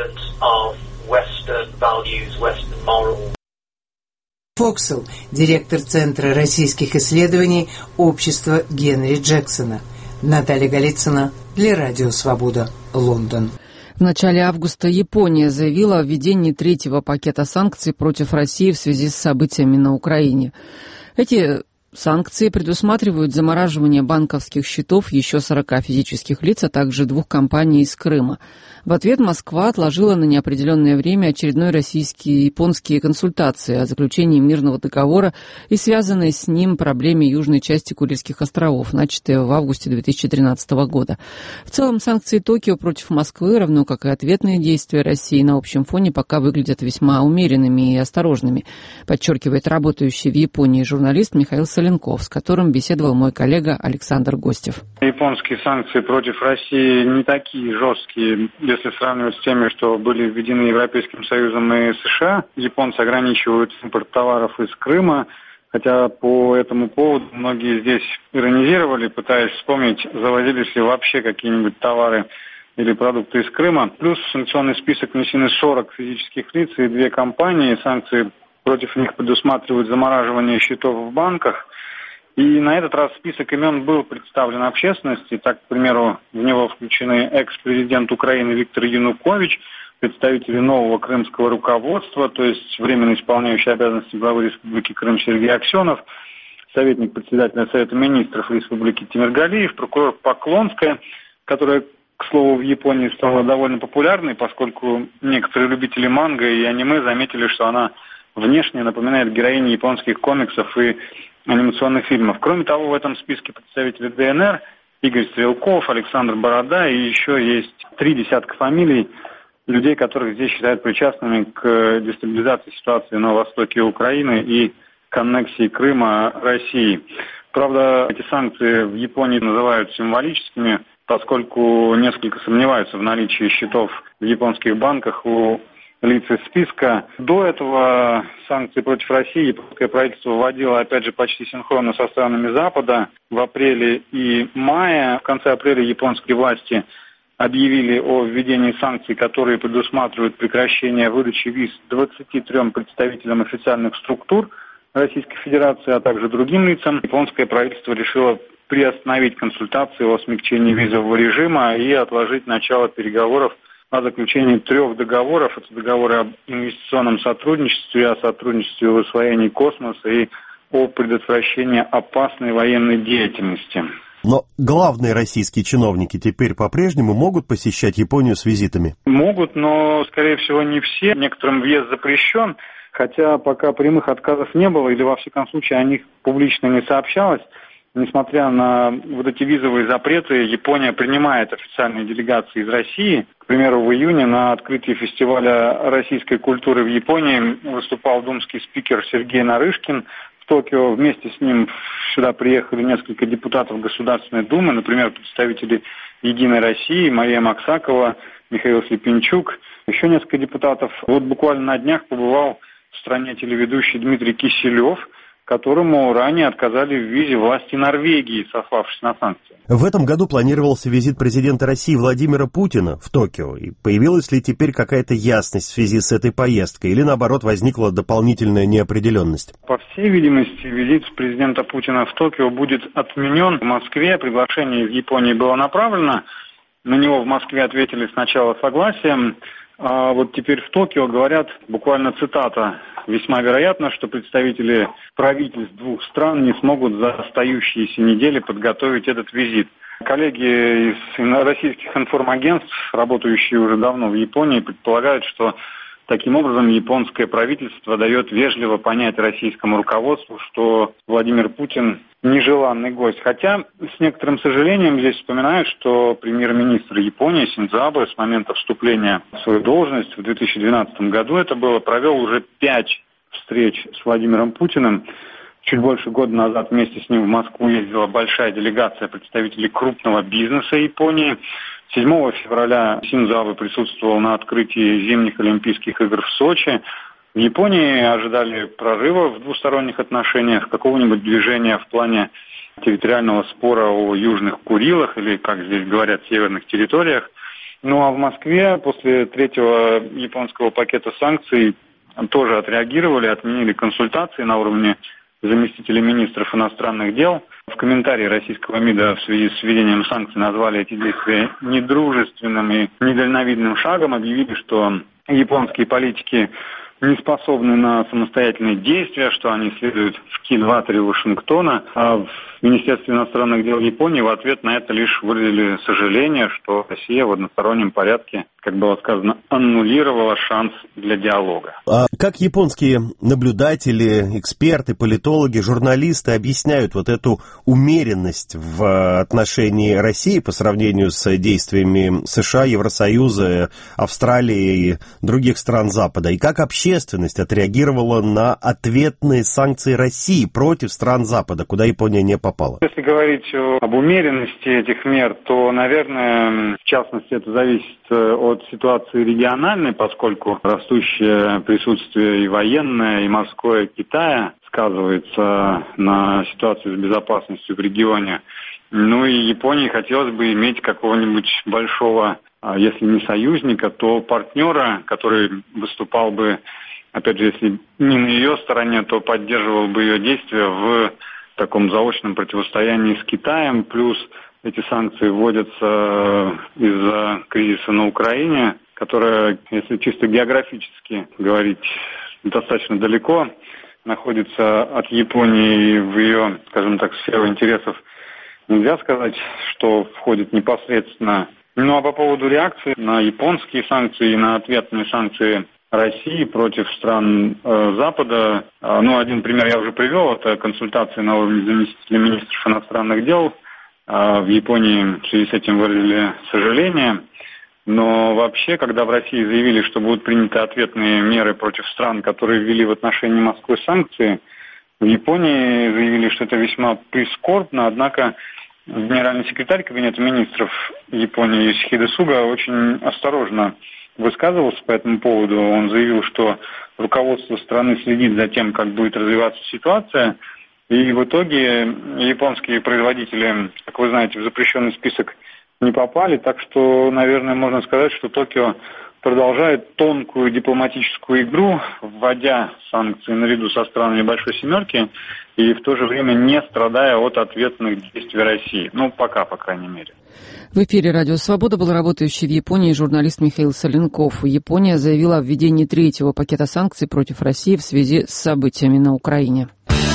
Фокселл, директор Центра российских исследований Общества Генри Джексона. Наталья Голицына для Радио Свобода, Лондон. В начале августа Япония заявила о введении третьего пакета санкций против России в связи с событиями на Украине. Эти Санкции предусматривают замораживание банковских счетов еще сорока физических лиц, а также двух компаний из Крыма. В ответ Москва отложила на неопределенное время очередной российские и японские консультации о заключении мирного договора и связанной с ним проблеме южной части Курильских островов, начатые в августе две тысячи тринадцатого года. В целом, санкции Токио против Москвы, равно как и ответные действия России на общем фоне, пока выглядят весьма умеренными и осторожными, подчеркивает работающий в Японии журналист Михаил Соленков, с которым беседовал мой коллега Александр Гостев. Японские санкции против России не такие жесткие, если сравнивать с теми, что были введены Европейским Союзом и США. Японцы ограничивают импорт товаров из Крыма, хотя по этому поводу многие здесь иронизировали, пытаясь вспомнить, завозились ли вообще какие-нибудь товары или продукты из Крыма. Плюс в санкционный список внесены сорок физических лиц и две компании. Санкции против них предусматривают замораживание счетов в банках. И на этот раз список имен был представлен общественности. Так, к примеру, в него включены экс-президент Украины Виктор Янукович, представители нового крымского руководства, то есть временно исполняющий обязанности главы Республики Крым Сергей Аксенов, советник председателя Совета министров Республики Тимиргалиев, прокурор Поклонская, которая, к слову, в Японии стала довольно популярной, поскольку некоторые любители манго и аниме заметили, что она внешне напоминает героиню японских комиксов и анимационных фильмов. Кроме того, в этом списке представители ДНР Игорь Стрелков, Александр Борода и еще есть три десятка фамилий людей, которых здесь считают причастными к дестабилизации ситуации на востоке Украины и к аннексии Крыма России. Правда, эти санкции в Японии называют символическими, поскольку несколько сомневаются в наличии счетов в японских банках у лиц из списка. До этого санкции против России японское правительство вводило, опять же, почти синхронно со странами Запада. В апреле и мае, в конце апреля японские власти объявили о введении санкций, которые предусматривают прекращение выдачи виз двадцати трём представителям официальных структур Российской Федерации, а также другим лицам. Японское правительство решило приостановить консультации о смягчении визового режима и отложить начало переговоров о заключении трех договоров. Это договоры об инвестиционном сотрудничестве, о сотрудничестве в освоении космоса и о предотвращении опасной военной деятельности. Но главные российские чиновники теперь по-прежнему могут посещать Японию с визитами? Могут, но, скорее всего, не все. Некоторым въезд запрещен, хотя пока прямых отказов не было, или, во всяком случае, о них публично не сообщалось. Несмотря на вот эти визовые запреты, Япония принимает официальные делегации из России. К примеру, в июне на открытии фестиваля российской культуры в Японии выступал думский спикер Сергей Нарышкин. В Токио вместе с ним сюда приехали несколько депутатов Государственной Думы, например, представители «Единой России», Мария Максакова, Михаил Слепенчук, еще несколько депутатов. Вот буквально на днях побывал в стране телеведущий Дмитрий Киселев, которому ранее отказали в визе власти Норвегии, сославшись на санкции. В этом году планировался визит президента России Владимира Путина в Токио. И появилась ли теперь какая-то ясность в связи с этой поездкой? Или, наоборот, возникла дополнительная неопределенность? По всей видимости, визит президента Путина в Токио будет отменен. В Москве приглашение из Японии было направлено. На него в Москве ответили сначала согласием. А вот теперь в Токио говорят, буквально цитата, весьма вероятно, что представители правительств двух стран не смогут за остающиеся недели подготовить этот визит. Коллеги из российских информагентств, работающие уже давно в Японии, предполагают, что таким образом японское правительство дает вежливо понять российскому руководству, что Владимир Путин нежеланный гость. Хотя с некоторым сожалением здесь вспоминают, что премьер-министр Японии Синдзо Абэ с момента вступления в свою должность в две тысячи двенадцатом году это было, провел уже пять встреч с Владимиром Путиным. Чуть больше года назад вместе с ним в Москву ездила большая делегация представителей крупного бизнеса Японии. седьмого февраля Синдзо Абэ присутствовал на открытии зимних Олимпийских игр в Сочи. В Японии ожидали прорыва в двусторонних отношениях, какого-нибудь движения в плане территориального спора о Южных Курилах, или, как здесь говорят, северных территориях. Ну а в Москве после третьего японского пакета санкций тоже отреагировали, отменили консультации на уровне заместителей министров иностранных дел. В комментарии российского МИДа в связи с введением санкций назвали эти действия недружественным и недальновидным шагом, объявили, что японские политики не способны на самостоятельные действия, что они следуют в кильваторе Вашингтона. А в Министерстве иностранных дел Японии в ответ на это лишь выразили сожаление, что Россия в одностороннем порядке, как было сказано, аннулировала шанс для диалога. А как японские наблюдатели, эксперты, политологи, журналисты объясняют вот эту умеренность в отношении России по сравнению с действиями США, Евросоюза, Австралии и других стран Запада? И как общественность отреагировала на ответные санкции России против стран Запада, куда Япония не попала? Если говорить об умеренности этих мер, то, наверное, в частности, это зависит от ситуации региональной, поскольку растущее присутствие и военное, и морское Китая сказывается на ситуации с безопасностью в регионе. Ну и Японии хотелось бы иметь какого-нибудь большого, если не союзника, то партнера, который выступал бы, опять же, если не на ее стороне, то поддерживал бы ее действия в таком заочном противостоянии с Китаем. Плюс эти санкции вводятся из-за кризиса на Украине, которая, если чисто географически говорить, достаточно далеко находится от Японии и в ее, скажем так, сферу интересов. Нельзя сказать, что входит непосредственно. Ну а по поводу реакции на японские санкции и на ответные санкции России против стран э, Запада, э, ну один пример я уже привел, это консультации на уровне заместителя министров иностранных дел. Э, в Японии в связи с этим выразили сожаление. Но вообще, когда в России заявили, что будут приняты ответные меры против стран, которые ввели в отношении Москвы санкции, в Японии заявили, что это весьма прискорбно, однако генеральный секретарь Кабинета министров Японии Йосихиде Суга очень осторожно высказывался по этому поводу. Он заявил, что руководство страны следит за тем, как будет развиваться ситуация, и в итоге японские производители, как вы знаете, в запрещенный список не попали, так что, наверное, можно сказать, что Токио продолжает тонкую дипломатическую игру, вводя санкции наряду со странами Большой Семерки и в то же время не страдая от ответных действий России. Ну, пока, по крайней мере. В эфире «Радио Свобода» был работающий в Японии журналист Михаил Соленков. Япония заявила о введении третьего пакета санкций против России в связи с событиями на Украине.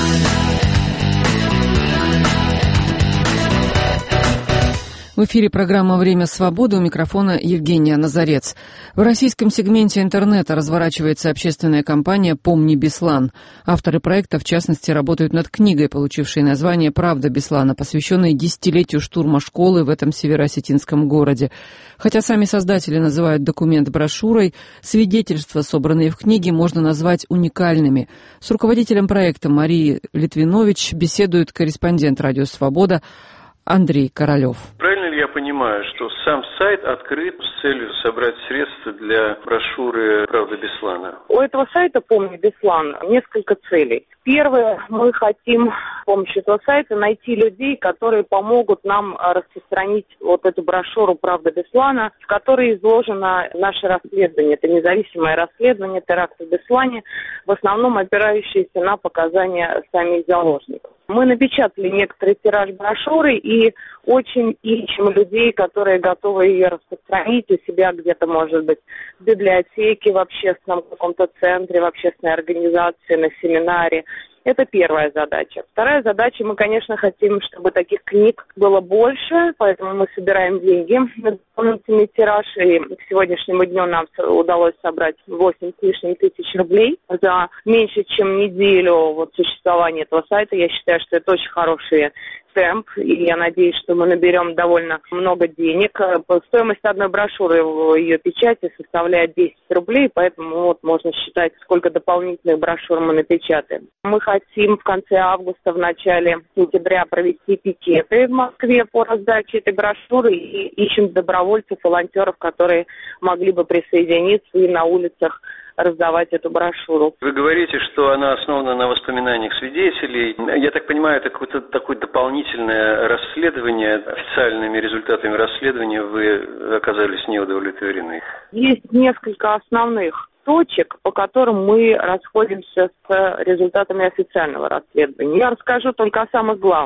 В эфире программа «Время свободы», у микрофона Евгения Назарец. В российском сегменте интернета разворачивается общественная кампания «Помни Беслан». Авторы проекта, в частности, работают над книгой, получившей название «Правда Беслана», посвященной десятилетию штурма школы в этом североосетинском городе. Хотя сами создатели называют документ брошюрой, свидетельства, собранные в книге, можно назвать уникальными. С руководителем проекта Марией Литвинович беседует корреспондент «Радио Свобода» Андрей Королев. Правильно ли я понимаю, что сам сайт открыт с целью собрать средства для брошюры «Правда Беслана»? У этого сайта «Помни Беслан» несколько целей. Первое, мы хотим с помощью этого сайта найти людей, которые помогут нам распространить вот эту брошюру «Правда Беслана», в которой изложено наше расследование. Это независимое расследование теракта в Беслане, в основном опирающееся на показания самих заложников. Мы напечатали некоторый тираж брошюры и очень ищем людей, которые готовы ее распространить у себя где-то, может быть, в библиотеке, в общественном каком-то центре, в общественной организации, на семинаре. Это первая задача. Вторая задача, мы, конечно, хотим, чтобы таких книг было больше, поэтому мы собираем деньги на дополнительный тираж, и к сегодняшнему дню нам удалось собрать восемь с лишним тысяч рублей за меньше, чем неделю вот существования этого сайта. Я считаю, что это очень хорошие темп, и я надеюсь, что мы наберем довольно много денег. Стоимость одной брошюры в ее печати составляет десять рублей, поэтому вот можно считать, сколько дополнительных брошюр мы напечатаем. Мы хотим в конце августа, в начале сентября провести пикеты в Москве по раздаче этой брошюры и ищем добровольцев, волонтеров, которые могли бы присоединиться и на улицах раздавать эту брошюру. Вы говорите, что она основана на воспоминаниях свидетелей. Я так понимаю, это какое-то такое дополнительное расследование. Официальными результатами расследования вы оказались не удовлетворены. Есть несколько основных точек, по которым мы расходимся с результатами официального расследования. Я расскажу только о самых главных.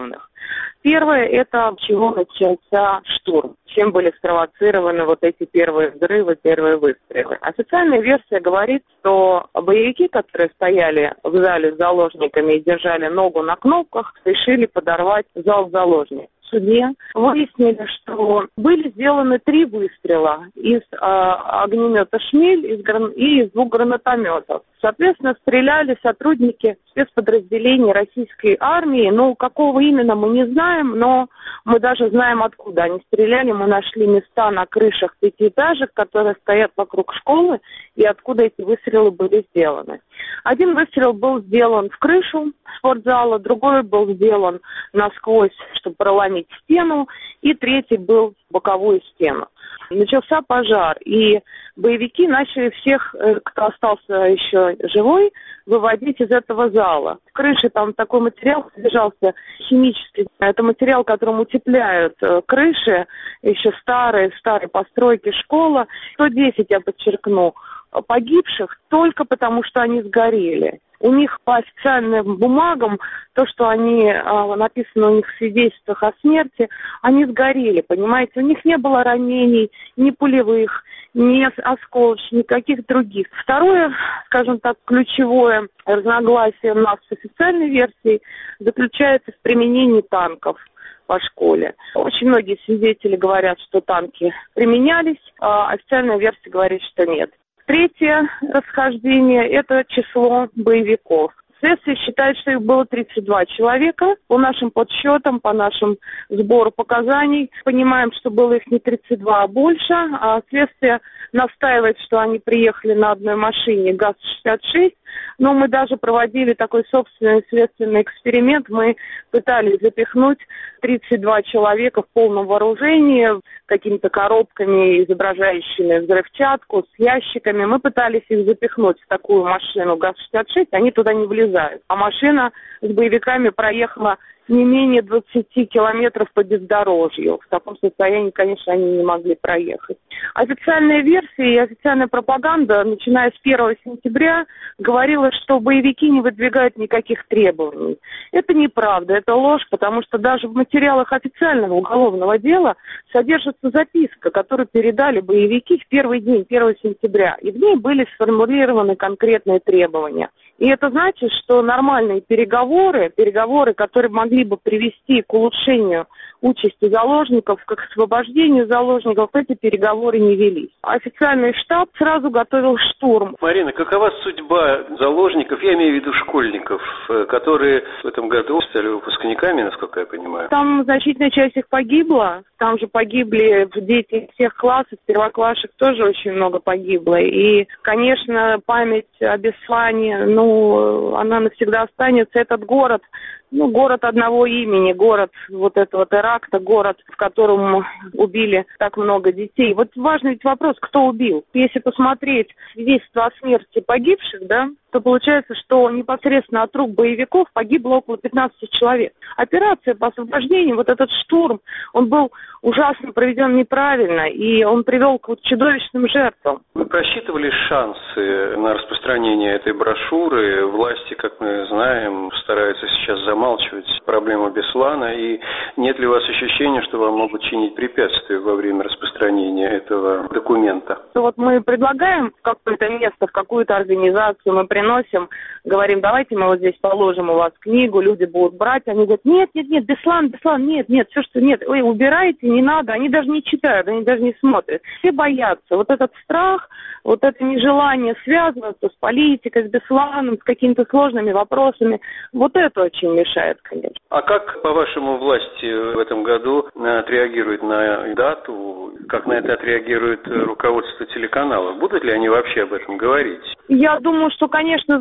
Первое – это с чего начался штурм, чем были спровоцированы вот эти первые взрывы, первые выстрелы. Официальная версия говорит, что боевики, которые стояли в зале с заложниками и держали ногу на кнопках, решили подорвать зал заложников. В суде выяснили, что были сделаны три выстрела из э, огнемета «Шмель» из гран... и из двух гранатометов. Соответственно, стреляли сотрудники спецподразделений российской армии. Ну, какого именно мы не знаем, но мы даже знаем, откуда они стреляли. Мы нашли места на крышах пятиэтажек, которые стоят вокруг школы, и откуда эти выстрелы были сделаны. Один выстрел был сделан в крышу спортзала, другой был сделан насквозь, чтобы проломить стену, и третий был в боковую стену. Начался пожар, и боевики начали всех, кто остался еще живой, выводить из этого зала. В крыше там такой материал содержался химический. Это материал, которым утепляют крыши, еще старые, старые постройки, школа. сто десять, я подчеркну, погибших только потому, что они сгорели. У них по официальным бумагам, то, что они, написано у них в свидетельствах о смерти, они сгорели, понимаете? У них не было ранений, ни пулевых, ни осколочных, никаких других. Второе, скажем так, ключевое разногласие у нас с официальной версией заключается в применении танков по школе. Очень многие свидетели говорят, что танки применялись, а официальная версия говорит, что нет. Третье расхождение – это число боевиков. Следствие считает, что их было тридцать два человека. По нашим подсчетам, по нашему сбору показаний, понимаем, что было их не тридцать два, а больше. А следствие настаивает, что они приехали на одной машине ГАЗ шестьдесят шесть. Но мы даже проводили такой собственный следственный эксперимент. Мы пытались запихнуть тридцать два человека в полном вооружении, какими-то коробками, изображающими взрывчатку, с ящиками. Мы пытались их запихнуть в такую машину ГАЗ шестьдесят шесть, они туда не влезают. А машина с боевиками проехала не менее двадцати километров по бездорожью. В таком состоянии, конечно, они не могли проехать. Официальная версия и официальная пропаганда, начиная с первого сентября, говорила, что боевики не выдвигают никаких требований. Это неправда, это ложь, потому что даже в материалах официального уголовного дела содержится записка, которую передали боевики в первый день, первого сентября. И в ней были сформулированы конкретные требования. И это значит, что нормальные переговоры, переговоры, которые могли бы привести к улучшению участи заложников, к освобождению заложников, эти переговоры не велись. Официальный штаб сразу готовил штурм. Марина, какова судьба заложников, я имею в виду школьников, которые в этом году стали выпускниками, насколько я понимаю? Там значительная часть их погибла. Там же погибли дети всех классов, первоклашек тоже очень много погибло. И, конечно, память о Беслане, ну, она навсегда останется. Этот город, ну, город одного имени, город вот этого теракта, город, в котором убили так много детей. Вот важный ведь вопрос, кто убил. Если посмотреть свидетельство о смерти погибших, да, то получается, что непосредственно от рук боевиков погибло около пятнадцати человек. Операция по освобождению, вот этот штурм, он был ужасно проведен неправильно, и он привел к вот чудовищным жертвам. Вы просчитывали шансы на распространение этой брошюры? Власти, как мы знаем, стараются сейчас замалчивать проблему Беслана, и нет ли у вас ощущения, что вам могут чинить препятствия во время распространения этого документа? Вот мы предлагаем в какое-то место, в какую-то организацию, мы приносим, говорим, давайте мы вот здесь положим у вас книгу, люди будут брать, они говорят, нет, нет, нет, Беслан, Беслан, нет, нет, все, что нет, ой, убирайте, не надо, они даже не читают, они даже не смотрят. Все боятся. Вот этот страх, вот это нежелание связываться с политикой, с Бесланом, с какими-то сложными вопросами, вот это очень мешает, конечно. А как, по-вашему, власти в этом году отреагируют на дату? Как на это отреагирует руководство телеканала? Будут ли они вообще об этом говорить? Я думаю, что, конечно,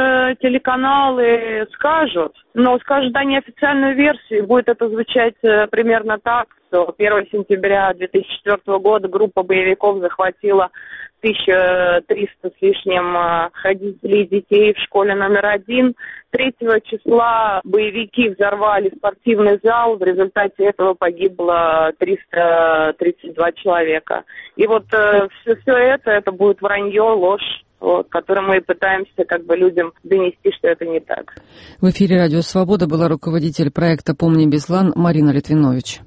телеканалы скажут, но скажут они официальную версию, будет это звучать примерно так, что первого сентября две тысячи четвёртого года группа боевиков захватила тысяча триста с лишним родителей и детей в школе номер один. Третьего числа боевики взорвали спортивный зал, в результате этого погибло триста тридцать два человека. И вот э, все, все это, это будет вранье, ложь. вот, которым мы пытаемся как бы людям донести, что это не так. В эфире «Радио Свобода» была руководитель проекта «Помни Беслан» Марина Литвинович.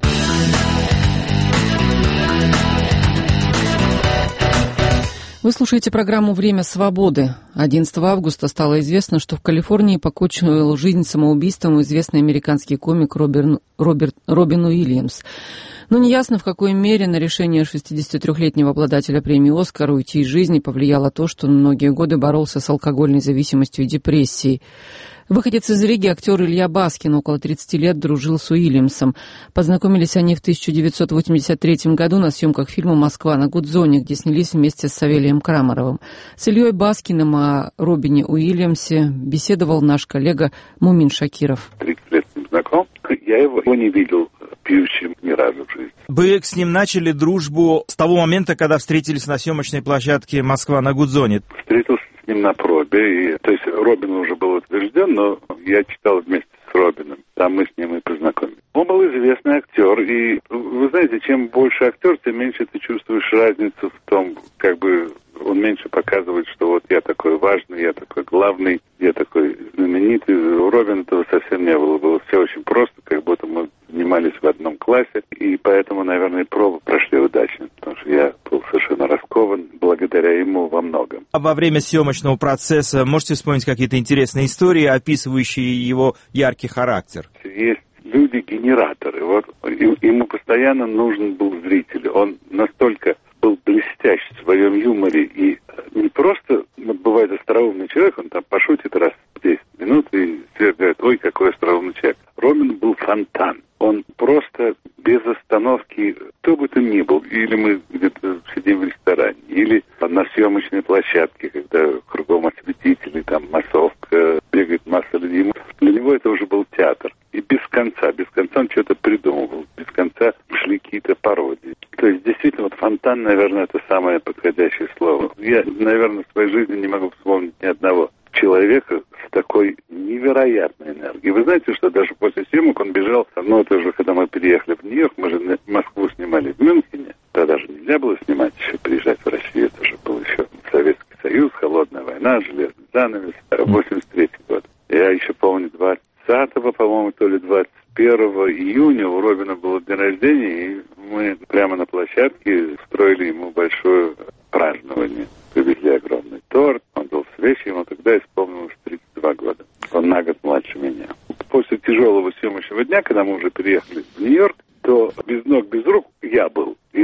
Вы слушаете программу «Время свободы». одиннадцатого августа стало известно, что в Калифорнии покончил жизнь самоубийством известный американский комик Роберт, Роберт, Робин Уильямс. Но неясно, в какой мере на решение шестидесятитрёхлетнего обладателя премии «Оскар» уйти из жизни повлияло то, что он многие годы боролся с алкогольной зависимостью и депрессией. Выходец из Риги, актер Илья Баскин, около тридцати лет, дружил с Уильямсом. Познакомились они в тысяча девятьсот восемьдесят третьем году на съемках фильма «Москва на Гудзоне», где снялись вместе с Савелием Крамаровым. С Ильей Баскиным о Робине Уильямсе беседовал наш коллега Мумин Шакиров. тридцать лет с ним знаком. Я его не видел пьющим ни разу в жизни. Вы с ним начали дружбу с того момента, когда встретились на съемочной площадке «Москва на Гудзоне». Встретился с ним на пробе. И, то есть Робин уже был утвержден, но я читал вместе с Робином. Там мы с ним и познакомились. Он был известный актер. И вы знаете, чем больше актер, тем меньше ты чувствуешь разницу в том, как бы он меньше показывает, что вот я такой важный, я такой главный, я такой знаменитый. У Робина этого совсем не было. Было все очень просто, как будто мы занимались в одном классе. И поэтому, наверное, пробы прошли удачно, потому что я был совершенно раскован благодаря ему во многом. А во время съемочного процесса можете вспомнить какие-то интересные истории, описывающие его яркий характер? Есть люди-генераторы. Вот ему постоянно нужен был зритель. Он настолько был блестящ в своем юморе и не просто, вот бывает остроумный человек, он там пошутит раз в десять минут и все говорят, ой, какой остроумный человек. Робин был фонтан. Он просто без остановки, кто бы то ни был, или мы где-то сидим в ресторане, или на съемочной площадке, когда кругом осветители, там массовка, бегает масса людей. Для него это уже был театр. И без конца, без конца он что-то придумывал, без конца шли какие-то пародии. То есть, действительно, вот фонтан, наверное, это самое подходящее слово. Я, наверное, в своей жизни не могу вспомнить ни одного человека с такой невероятной энергией. Вы знаете, что даже после съемок он бежал, ну, это уже когда мы переехали в Нью-Йорк, мы же Москву снимали в Мюнхене, тогда же нельзя было снимать еще, приезжать в Россию, это же был еще Советский Союз, холодная война, железный занавес, восемьдесят третий год. Я еще помню, двадцатого, по-моему, то ли двадцать первого июня у Робина было день рождения, и мы прямо на площадке устроили ему большое празднование. Привезли огромный торт, он был свежий, ему тогда исполнилось тридцать два года. Он на год младше меня. После тяжелого съемочного дня, когда мы уже переехали в Нью-Йорк, то без ног, без рук я был. И,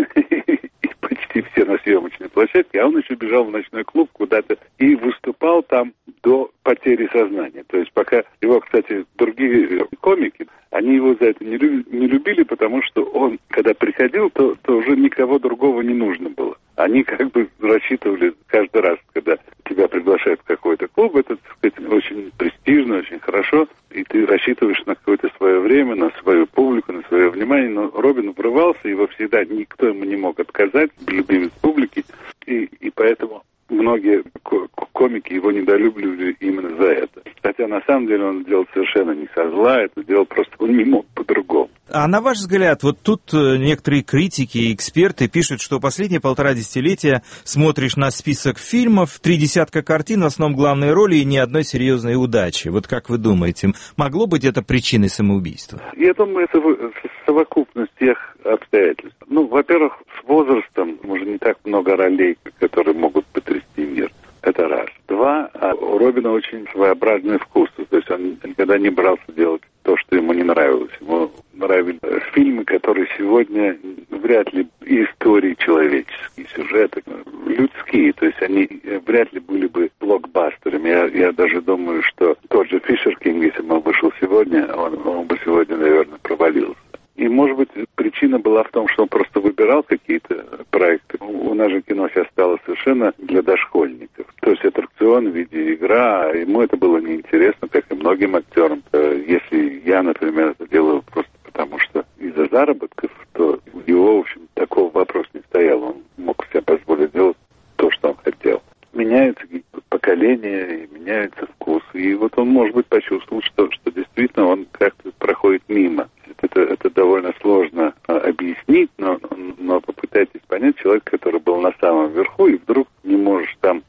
и почти все на съемочной площадке, а он еще бежал в ночной клуб куда-то и выступал там до потери сознания. То есть пока его, кстати, другие комики, они его за это не, люб, не любили, потому что он, когда приходил, то, то уже никого другого не нужно было. Они как бы рассчитывали каждый раз, когда тебя приглашают в какой-то клуб, это, так сказать, очень престижно, очень хорошо, и ты рассчитываешь на какое-то свое время, на свою публику, на свое внимание, но Робин врывался, его всегда никто ему не мог отказать, любимец публики, и, и поэтому многие комики его недолюбливали именно за это. Хотя на самом деле он делал совершенно не со зла, это делал просто он не мог по-другому. А на ваш взгляд, вот тут некоторые критики и эксперты пишут, что последние полтора десятилетия смотришь на список фильмов, три десятка картин, в основном главные роли и ни одной серьезной удачи. Вот как вы думаете, могло быть это причиной самоубийства? Я думаю, это совокупность тех обстоятельств. Ну, во-первых, с возрастом уже не так много ролей, которые могут потрясти мир. Это раз. Два, а у Робина очень своеобразный вкус. То есть он никогда не брался делать то, что ему не нравилось. Ему нравились фильмы, которые сегодня вряд ли и истории человеческие, сюжеты людские. То есть они вряд ли были бы блокбастерами. Я, я даже думаю, что тот же Фишер Кинг, если бы он вышел сегодня, он, он бы сегодня, наверное, провалился. И, может быть, причина была в том, что он просто выбирал какие-то проекты. У нас же кино сейчас стало совершенно для дошкольников. То есть аттракцион, видеоигра, а ему это было неинтересно, как и многим актерам. Если я, например, это делаю просто потому, что из-за заработков, то у него, в общем, такого вопроса не стоял. Он мог себе позволить делать то, что он хотел. Меняются поколения, и меняются вкусы. И вот он, может быть, почувствовал, что, что действительно он как-то проходит мимо. Это, это довольно сложно а, объяснить, но, но попытайтесь понять человека, который был на самом верху, и вдруг не можешь там а, удержаться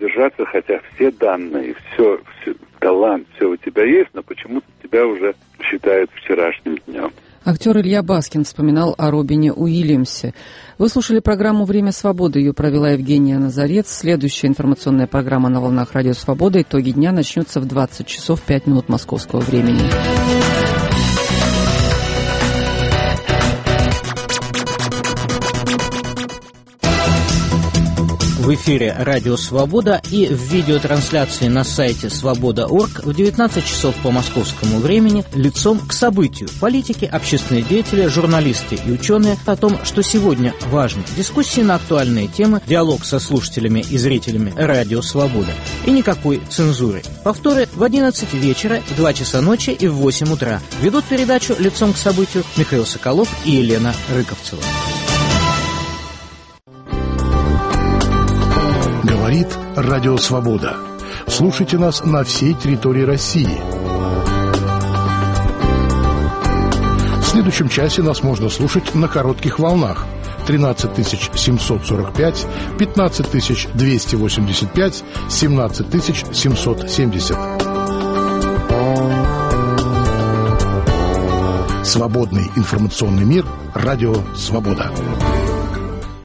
продержаться, хотя все данные, все, все талант, все у тебя есть, но почему-то тебя уже считают вчерашним днем. Актер Илья Баскин вспоминал о Робине Уильямсе. Вы слушали программу «Время свободы». Ее провела Евгения Назарец. Следующая информационная программа на волнах Радио Свобода. Итоги дня начнется в двадцать часов пять минут московского времени. В эфире «Радио Свобода» и в видеотрансляции на сайте свобода точка орг в девятнадцать часов по московскому времени лицом к событию. Политики, общественные деятели, журналисты и ученые о том, что сегодня важно. Дискуссии на актуальные темы, диалог со слушателями и зрителями «Радио Свобода». И никакой цензуры. Повторы в одиннадцать вечера, в два часа ночи и в восемь утра. Ведут передачу лицом к событию Михаил Соколов и Елена Рыковцева. Говорит Радио Свобода. Слушайте нас на всей территории России. В следующем часе нас можно слушать на коротких волнах. тринадцать тысяч семьсот сорок пять, пятнадцать тысяч двести восемьдесят пять, семнадцать тысяч семьсот семьдесят. Свободный информационный мир. Радио Свобода.